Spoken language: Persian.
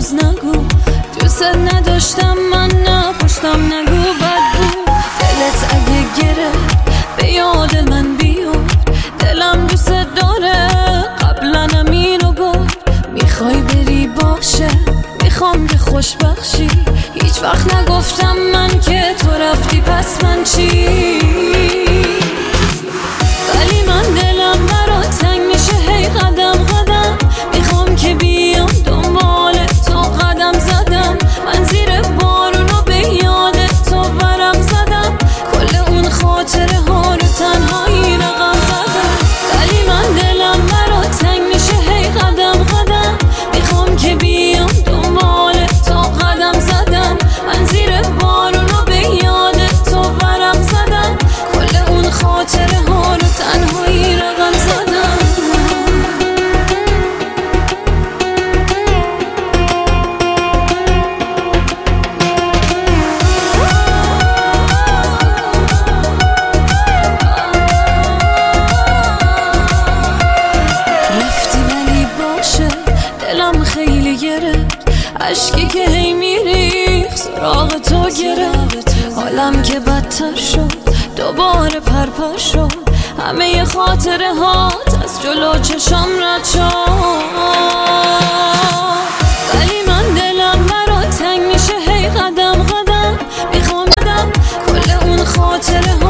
هنوز نگو دوست نداشتم من، نه پشتم نگو بد بود. دلت اگه گره به یاد من بیفت، دلم دوست داره قبلا اینو گفت. میخوای بری باشه، میخوام که خوش بخشی. هیچ وقت نگفتم من که تو رفتی پس من چی؟ ولی من دلم برات تنگ میشه هی قدم قدم. میخوام که بیام دنبال تو قدم زدم. من زیر بارونو به یاد تو ورق زدم. کل اون خاطره ها رو تنهایی رقم زدم. ولی من دلم برات تنگ میشه هی قدم قدم. میخوام که بیام دنبال تو قدم زدم. من زیر بارونو به یاد تو ورق زدم. کل اون خاطره ها رو تنهایی رقم زدم. رفتی ولی باشه، دلم خیلی گرفت. عشقی که هی میریخ سراغ تو گرفت. حالم که بدتر شد، دوباره پرپر شد. همه خاطره هات از جلو چشم رد شد. ولی من دلم برات تنگ میشه هی قدم قدم. میخوام بدم کل اون خاطره